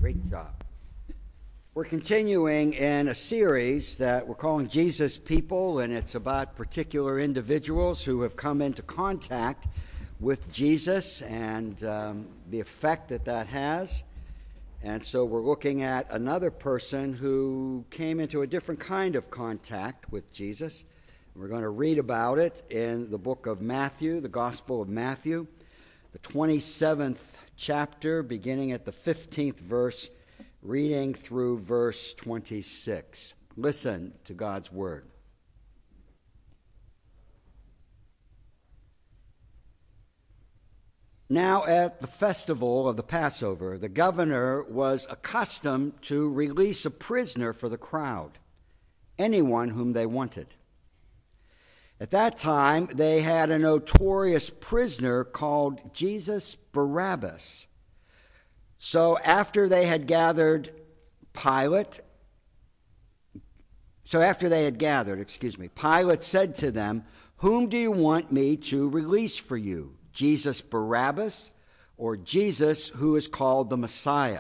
Great job. We're continuing in a series that we're calling Jesus People, and it's about particular individuals who have come into contact with Jesus and the effect that has. And so we're looking at another person who came into a different kind of contact with Jesus. We're going to read about it in the book of Matthew, the Gospel of Matthew, the 27th chapter, beginning at the 15th verse, reading through verse 26. Listen to God's word. Now at the festival of the Passover, the governor was accustomed to release a prisoner for the crowd, anyone whom they wanted. At that time, they had a notorious prisoner called Jesus Barabbas. So after they had gathered, Pilate said to them, "Whom do you want me to release for you, Jesus Barabbas or Jesus who is called the Messiah?"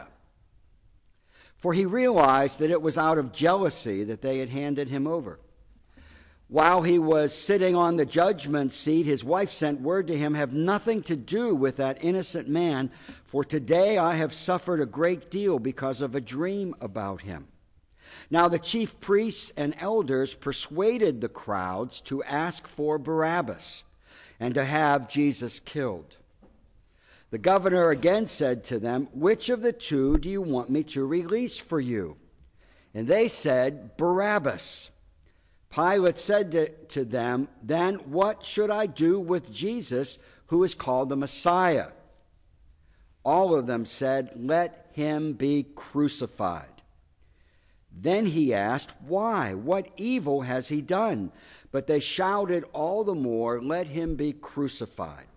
For he realized that it was out of jealousy that they had handed him over. While he was sitting on the judgment seat, his wife sent word to him, "Have nothing to do with that innocent man, for today I have suffered a great deal because of a dream about him." Now the chief priests and elders persuaded the crowds to ask for Barabbas and to have Jesus killed. The governor again said to them, "Which of the two do you want me to release for you?" And they said, "Barabbas." Pilate said to them, "Then what should I do with Jesus, who is called the Messiah?" All of them said, "Let him be crucified." Then he asked, "Why? What evil has he done?" But they shouted all the more, "Let him be crucified."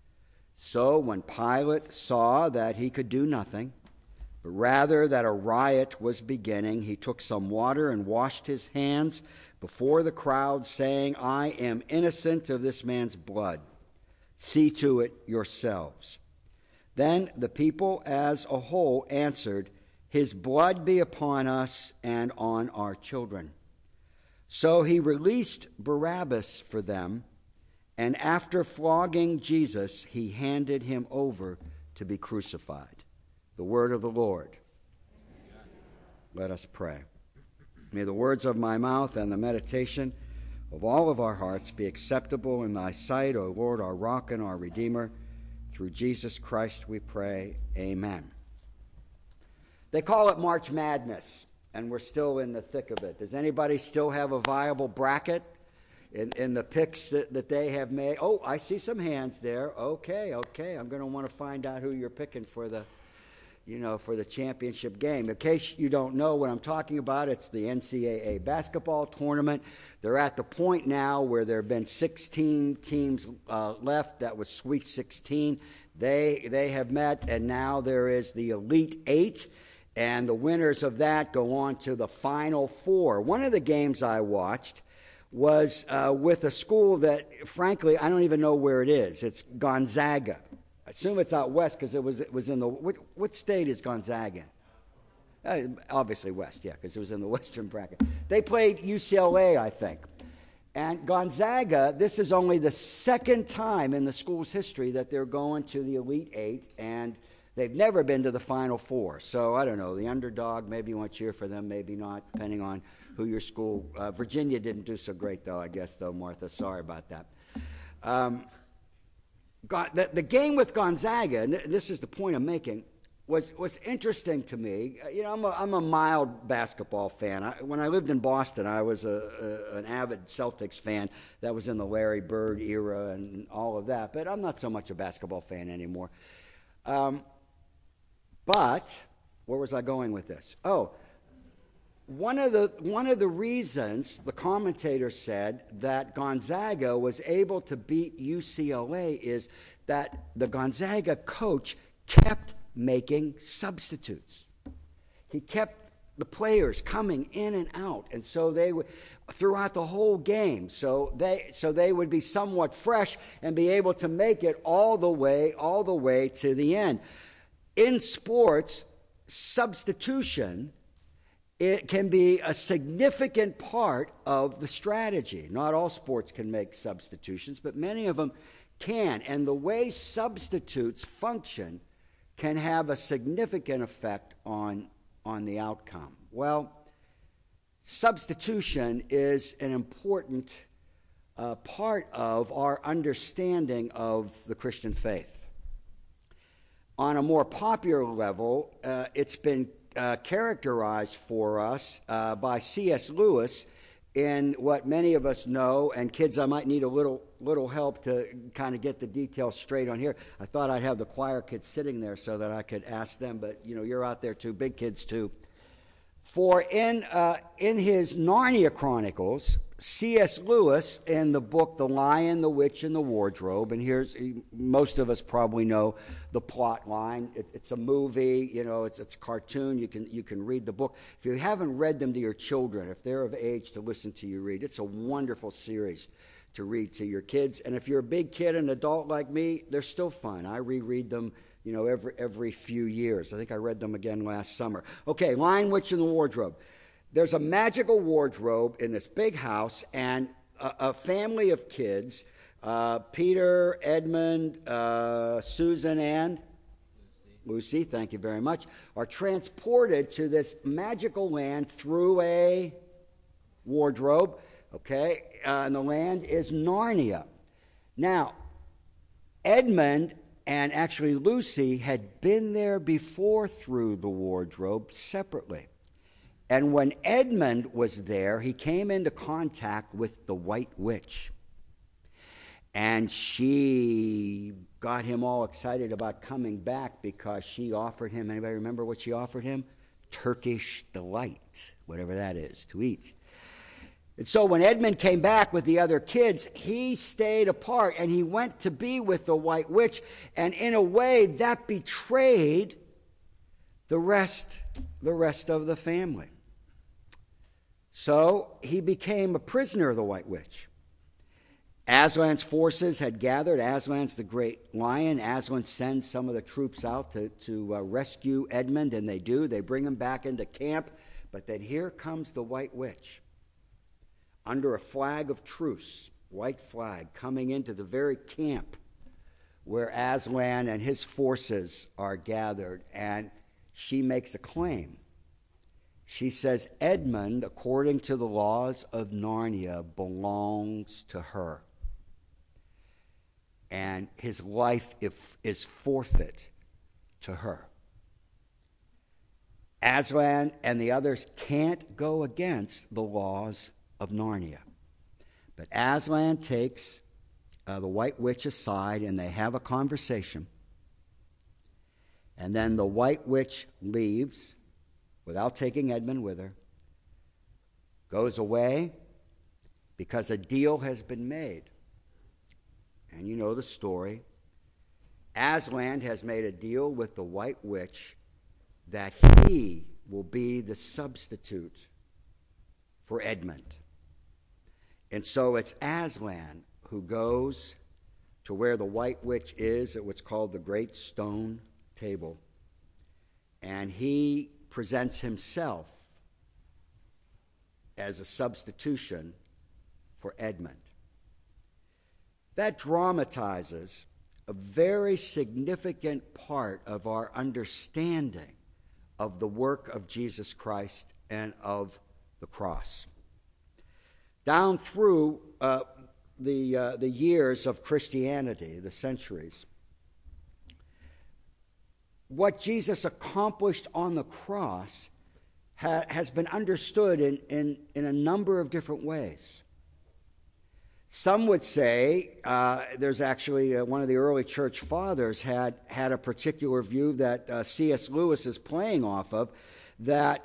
So when Pilate saw that he could do nothing, but rather that a riot was beginning, he took some water and washed his hands before the crowd, saying, "I am innocent of this man's blood. See to it yourselves." Then the people as a whole answered, "His blood be upon us and on our children." So he released Barabbas for them, and after flogging Jesus, he handed him over to be crucified. The word of the Lord. Let us pray. May the words of my mouth and the meditation of all of our hearts be acceptable in thy sight, O Lord, our rock and our redeemer. Through Jesus Christ we pray. Amen. They call it March Madness, and we're still in the thick of it. Does anybody still have a viable bracket in the picks that they have made? Oh, I see some hands there. Okay. I'm going to want to find out who you're picking for the championship game. In case you don't know what I'm talking about, it's the NCAA basketball tournament. They're at the point now where there have been 16 teams left. That was Sweet 16. They have met, and now there is the Elite Eight, and the winners of that go on to the Final Four. One of the games I watched was with a school that, frankly, I don't even know where it is. It's Gonzaga. I assume it's out west because it was in the what state is Gonzaga in? Obviously west, yeah, because it was in the western bracket. They played UCLA, I think. And Gonzaga, this is only the second time in the school's history that they're going to the Elite Eight, and they've never been to the Final Four. So I don't know, the underdog, maybe you want to cheer for them, maybe not, depending on who your school. Virginia didn't do so great, though, I guess, Martha. Sorry about that. The game with Gonzaga, and this is the point I'm making, was interesting to me. You know, I'm a mild basketball fan. When I lived in Boston, I was an avid Celtics fan. That was in the Larry Bird era and all of that. But I'm not so much a basketball fan anymore. But where was I going with this? Oh, one of the reasons the commentator said that Gonzaga was able to beat UCLA is that the Gonzaga coach kept making substitutes. He kept the players coming in and out, and so they would throughout the whole game. So they would be somewhat fresh and be able to make it all the way to the end. In sports, substitution, it can be a significant part of the strategy. Not all sports can make substitutions, but many of them can. And the way substitutes function can have a significant effect on the outcome. Well, substitution is an important part of our understanding of the Christian faith. On a more popular level, it's been characterized for us by C.S. Lewis in what many of us know, and kids, I might need a little help to kind of get the details straight on here. I thought I'd have the choir kids sitting there so that I could ask them, but you're out there too, big kids too. For in his Narnia Chronicles, C.S. Lewis, in the book The Lion, the Witch, and the Wardrobe, and most of us probably know the plot line. It's a movie, it's a cartoon. You can read the book. If you haven't read them to your children, if they're of age to listen to you read, it's a wonderful series to read to your kids. And if you're a big kid, an adult like me, they're still fun. I reread them every few years. I think I read them again last summer. Okay, Lion, Witch, and the Wardrobe. There's a magical wardrobe in this big house, and a family of kids, Peter, Edmund, Susan, and Lucy, thank you very much, are transported to this magical land through a wardrobe, okay? And the land is Narnia. Now, Edmund and actually Lucy had been there before through the wardrobe separately. And when Edmund was there, he came into contact with the White Witch. And she got him all excited about coming back because she offered him, anybody remember what she offered him? Turkish delight, whatever that is, to eat. And so when Edmund came back with the other kids, he stayed apart and he went to be with the White Witch. And in a way, that betrayed the rest of the family. So he became a prisoner of the White Witch. Aslan's forces had gathered. Aslan's the great lion. Aslan sends some of the troops out to rescue Edmund, and they do. They bring him back into camp. But then here comes the White Witch under a flag of truce, white flag, coming into the very camp where Aslan and his forces are gathered. And she makes a claim. She says Edmund, according to the laws of Narnia, belongs to her. And his life is forfeit to her. Aslan and the others can't go against the laws of Narnia. But Aslan takes the White Witch aside and they have a conversation. And then the White Witch leaves without taking Edmund with her, goes away because a deal has been made. And you know the story. Aslan has made a deal with the White Witch that he will be the substitute for Edmund. And so it's Aslan who goes to where the White Witch is at what's called the Great Stone Table. And he presents himself as a substitution for Edmund. That dramatizes a very significant part of our understanding of the work of Jesus Christ and of the cross. Down through the years of Christianity, the centuries, what Jesus accomplished on the cross has been understood in a number of different ways. Some would say, there's actually one of the early church fathers had a particular view that C.S. Lewis is playing off of, that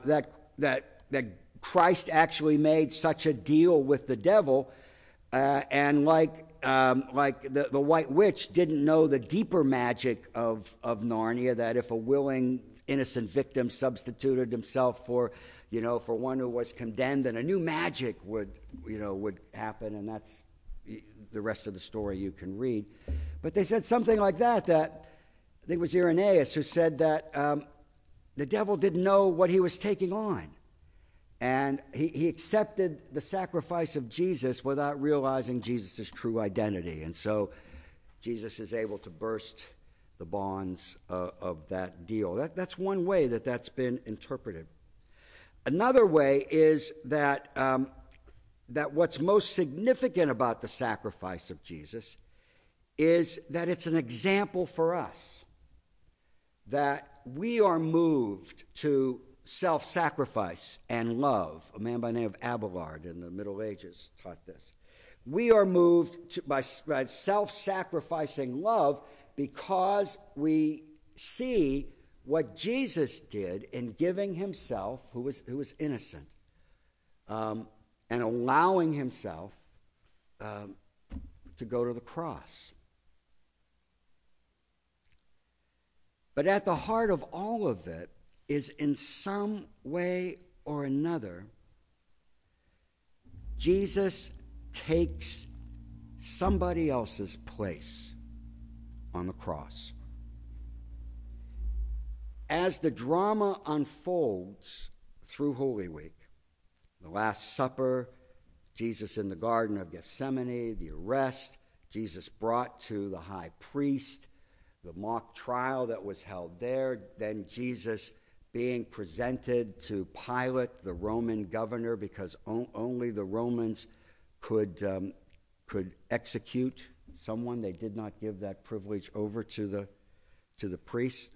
Christ actually made such a deal with the devil, and like the White Witch didn't know the deeper magic of Narnia, that if a willing innocent victim substituted himself for one who was condemned, then a new magic would happen, and that's the rest of the story you can read. But they said something like that I think it was Irenaeus who said that the devil didn't know what he was taking on. And he accepted the sacrifice of Jesus without realizing Jesus' true identity. And so Jesus is able to burst the bonds of that deal. That's one way that's been interpreted. Another way is that what's most significant about the sacrifice of Jesus is that it's an example for us, that we are moved to self-sacrifice and love. A man by the name of Abelard in the Middle Ages taught this. We are moved by self-sacrificing love because we see what Jesus did in giving himself, who was innocent, and allowing himself to go to the cross. But at the heart of all of it is, in some way or another, Jesus takes somebody else's place on the cross. As the drama unfolds through Holy Week, the Last Supper, Jesus in the Garden of Gethsemane, the arrest, Jesus brought to the high priest, the mock trial that was held there, then Jesus being presented to Pilate, the Roman governor, because only the Romans could execute someone. They did not give that privilege over to the priest.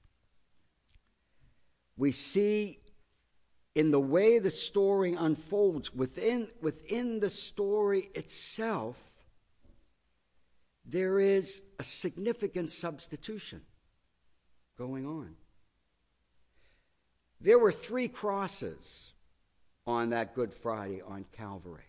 We see in the way the story unfolds, within the story itself, there is a significant substitution going on. There were 3 crosses on that Good Friday on Calvary.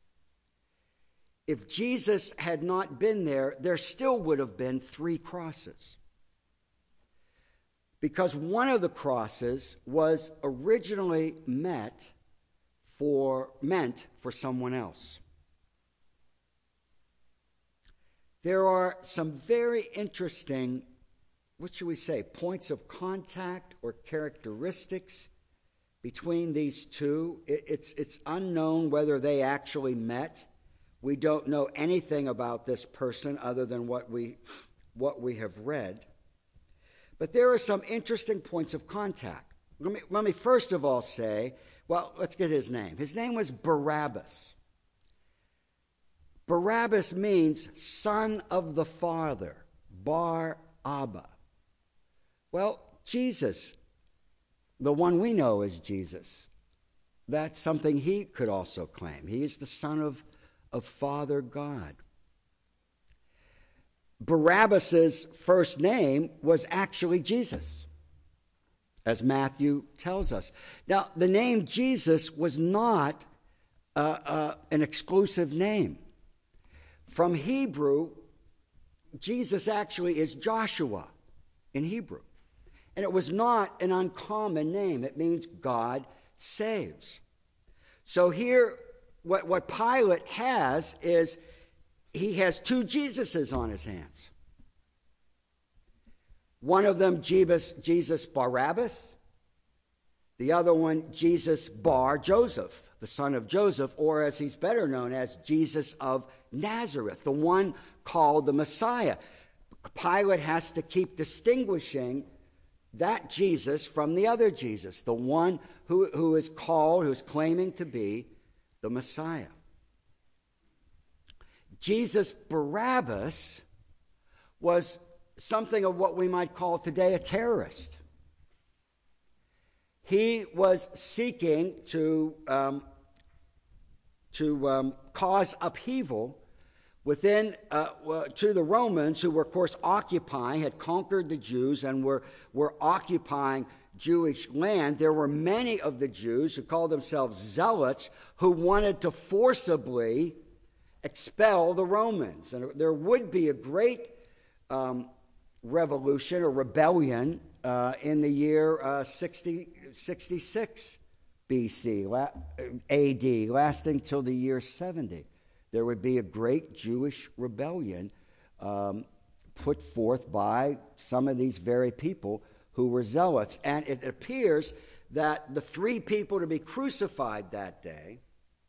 If Jesus had not been there, there still would have been 3 crosses. Because one of the crosses was originally meant for someone else. There are some very interesting, points of contact or characteristics between these two. It's unknown whether they actually met. We don't know anything about this person other than what we have read. But there are some interesting points of contact. Let me first of all say, well, let's get his name. His name was Barabbas. Barabbas means son of the Father, Bar Abba. Well, Jesus, the one we know as Jesus, that's something he could also claim. He is the son of Father God. Barabbas's first name was actually Jesus, as Matthew tells us. Now, the name Jesus was not an exclusive name. From Hebrew, Jesus actually is Joshua in Hebrew. And it was not an uncommon name. It means God saves. So here, what Pilate has is, he has 2 Jesuses on his hands. One of them, Jesus Barabbas. The other one, Jesus Bar Joseph, the son of Joseph, or as he's better known as, Jesus of Nazareth, the one called the Messiah. Pilate has to keep distinguishing that Jesus from the other Jesus, the one who is claiming to be the Messiah. Jesus Barabbas was something of what we might call today a terrorist. He was seeking to cause upheaval within to the Romans, who were, of course, had conquered the Jews and were occupying Jewish land. There were many of the Jews who called themselves zealots who wanted to forcibly expel the Romans. And there would be a great revolution or rebellion in the year 66 BC, AD, lasting till the year 70. There would be a great Jewish rebellion put forth by some of these very people who were zealots. And it appears that the three people to be crucified that day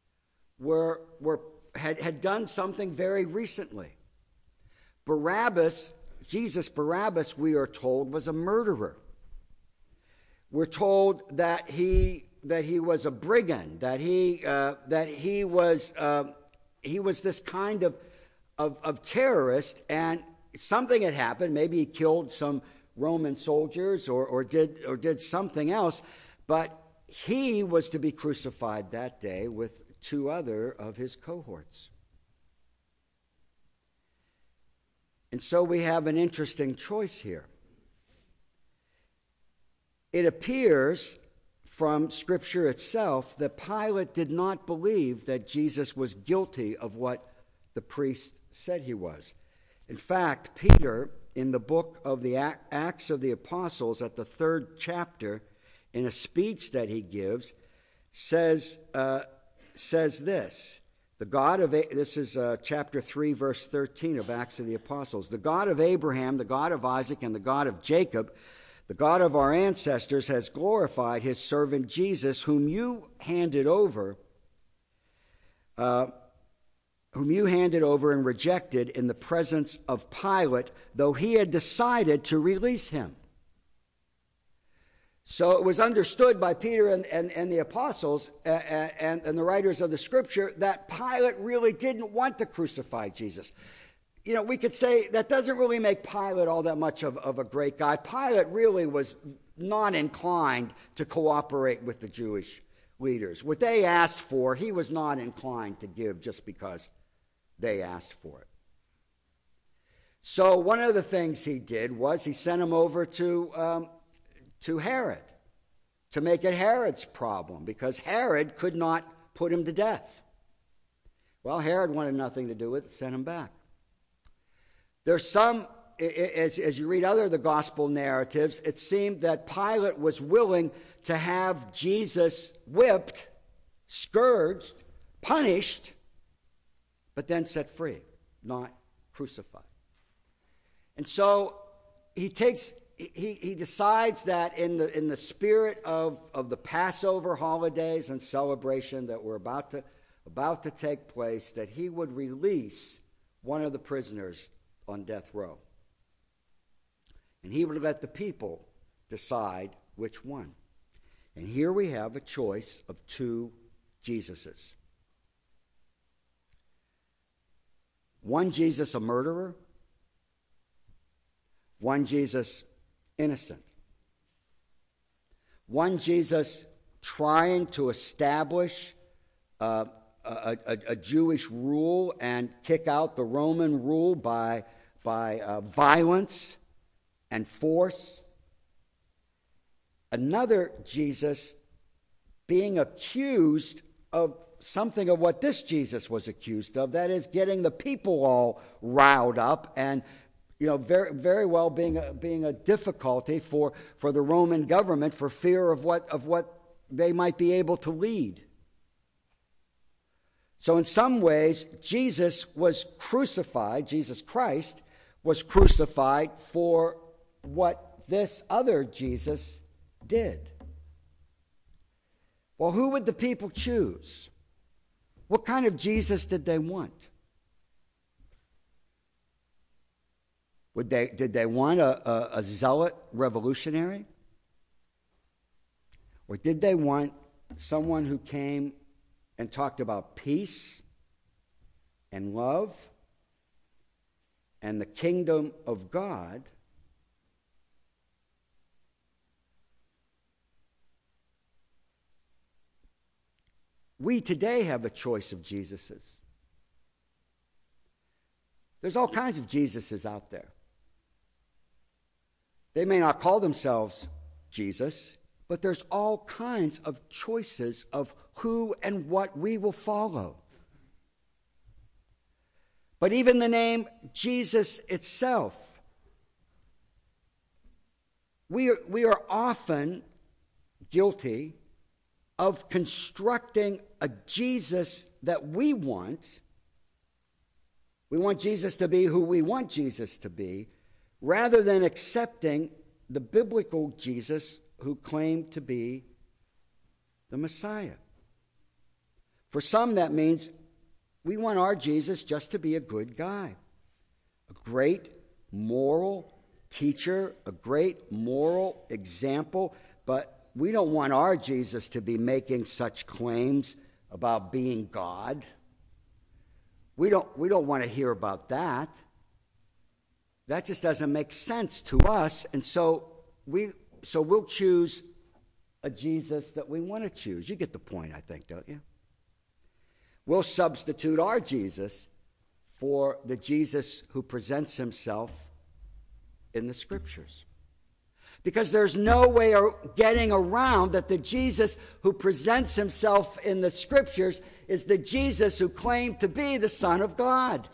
had done something very recently. Barabbas, we are told, was a murderer. We're told that he was a brigand, that he was this kind of terrorist, and something had happened. Maybe he killed some Roman soldiers or did something else, but he was to be crucified that day with two other of his cohorts. And so we have an interesting choice here. It appears from Scripture itself that Pilate did not believe that Jesus was guilty of what the priest said he was. In fact, Peter, in the book of the Acts of the Apostles, at the 3rd chapter, in a speech that he gives, says this. This is chapter 3, verse 13 of Acts of the Apostles. The God of Abraham, the God of Isaac, and the God of Jacob, the God of our ancestors, has glorified his servant Jesus, whom you handed over and rejected in the presence of Pilate, though he had decided to release him. So it was understood by Peter and the apostles and the writers of the Scripture that Pilate really didn't want to crucify Jesus. You know, we could say that doesn't really make Pilate all that much of a great guy. Pilate really was not inclined to cooperate with the Jewish leaders. What they asked for, he was not inclined to give just because they asked for it. So one of the things he did was he sent him over to Herod to make it Herod's problem, because Herod could not put him to death. Well, Herod wanted nothing to do with it, sent him back. There's some, as you read other of the gospel narratives, it seemed that Pilate was willing to have Jesus whipped, scourged, punished, but then set free, not crucified. And so he decides that in the spirit of the Passover holidays and celebration that were about to take place, that he would release one of the prisoners on death row. And he would let the people decide which one. And here we have a choice of two Jesuses. One Jesus a murderer, one Jesus innocent. One Jesus trying to establish a Jewish rule and kick out the Roman rule by violence and force. Another Jesus being accused of something of what this Jesus was accused of, that is, getting the people all riled up and very, very well being a difficulty for the Roman government for fear of what they might be able to lead. So in some ways, Jesus Christ was crucified for what this other Jesus did. Well, who would the people choose? What kind of Jesus did they want? Did they want a zealot revolutionary? Or did they want someone who came and talked about peace and love and the kingdom of God? We today have a choice of Jesuses. There's all kinds of Jesuses out there. They may not call themselves Jesus, but there's all kinds of choices of who and what we will follow. But even the name Jesus itself, we are often guilty of constructing a Jesus that we want. We want Jesus to be who we want Jesus to be, rather than accepting the biblical Jesus who claimed to be the Messiah. For some, that means we want our Jesus just to be a good guy, a great moral teacher, a great moral example, but we don't want our Jesus to be making such claims about being God. We don't want to hear about that. That just doesn't make sense to us, and so we'll choose a Jesus that we want to choose. You get the point, I think, don't you? We'll substitute our Jesus for the Jesus who presents himself in the Scriptures. Because there's no way of getting around that the Jesus who presents himself in the Scriptures is the Jesus who claimed to be the Son of God.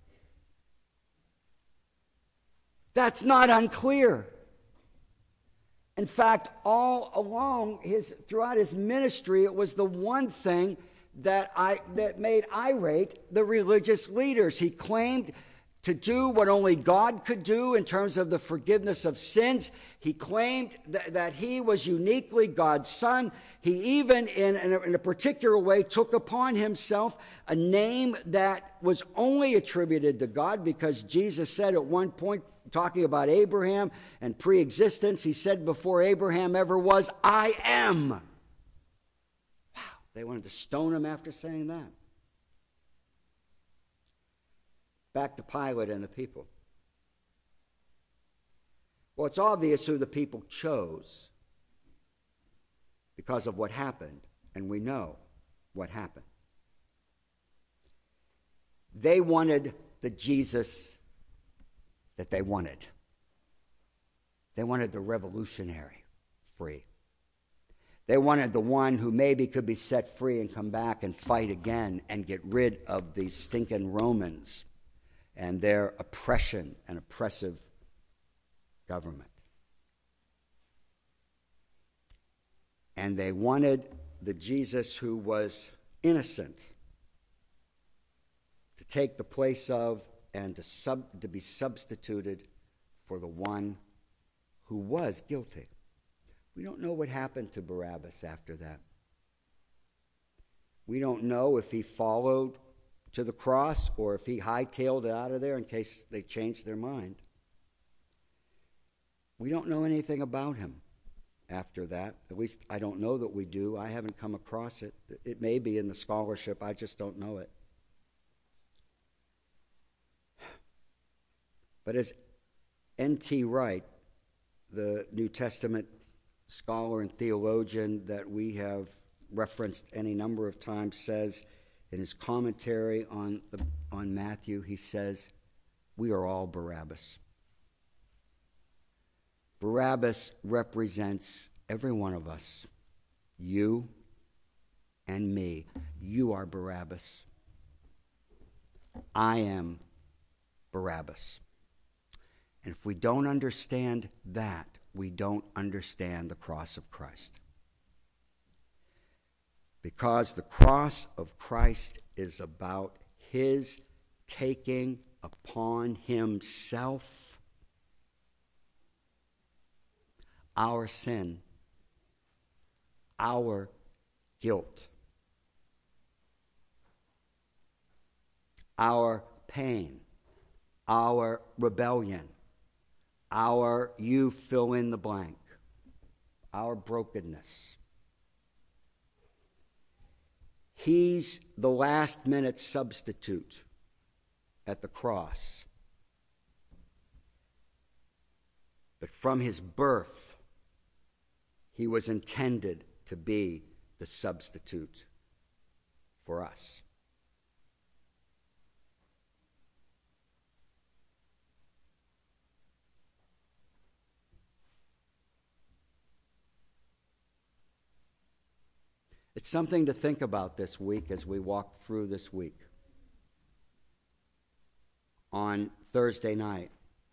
That's not unclear. In fact, all along throughout his ministry, it was the one thing that made irate the religious leaders. He claimed to do what only God could do in terms of the forgiveness of sins. He claimed that he was uniquely God's Son. He even, in a particular way, took upon himself a name that was only attributed to God, because Jesus said at one point, talking about Abraham and pre-existence, he said, before Abraham ever was, I am. Wow, they wanted to stone him after saying that. Back to Pilate and the people. Well, it's obvious who the people chose because of what happened, and we know what happened. They wanted the Jesus that they wanted. They wanted the revolutionary free. They wanted the one who maybe could be set free and come back and fight again and get rid of these stinking Romans and their oppression and oppressive government. And they wanted the Jesus who was innocent to take the place of and to be substituted for the one who was guilty. We don't know what happened to Barabbas after that. We don't know if he followed to the cross or if he hightailed it out of there in case they changed their mind. We don't know anything about him after that. At least I don't know that we do. I haven't come across it. It may be in the scholarship. I just don't know it. But as N.T. Wright, the New Testament scholar and theologian that we have referenced any number of times, says in his commentary on Matthew, he says, we are all Barabbas. Barabbas represents every one of us, you and me. You are Barabbas. I am Barabbas. And if we don't understand that, we don't understand the cross of Christ. Because the cross of Christ is about his taking upon himself our sin, our guilt, our pain, our rebellion, our you fill in the blank, our brokenness. He's the last-minute substitute at the cross. But from his birth, he was intended to be the substitute for us. It's something to think about this week as we walk through this week. On Thursday night,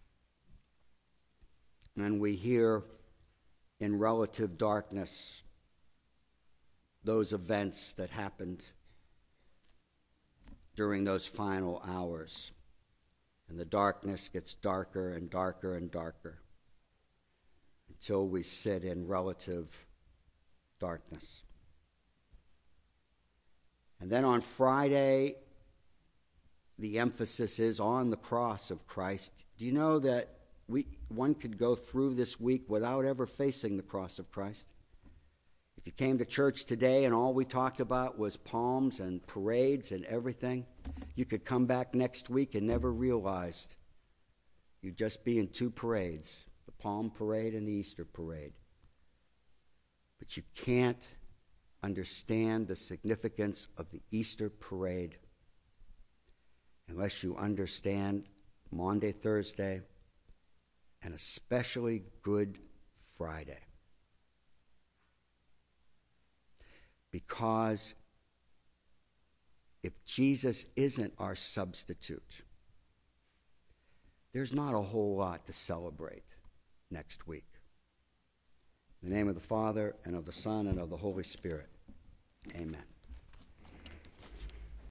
and we hear in relative darkness those events that happened during those final hours. And the darkness gets darker and darker and darker. until we sit in relative darkness. And then on Friday, the emphasis is on the cross of Christ. Do you know that one could go through this week without ever facing the cross of Christ? If you came to church today and all we talked about was palms and parades and everything, you could come back next week and never realized you'd just be in two parades, the Palm Parade and the Easter Parade. But you can't understand the significance of the Easter Parade unless you understand Maundy Thursday and especially Good Friday. Because if Jesus isn't our substitute, there's not a whole lot to celebrate next week. In the name of the Father, and of the Son, and of the Holy Spirit, amen.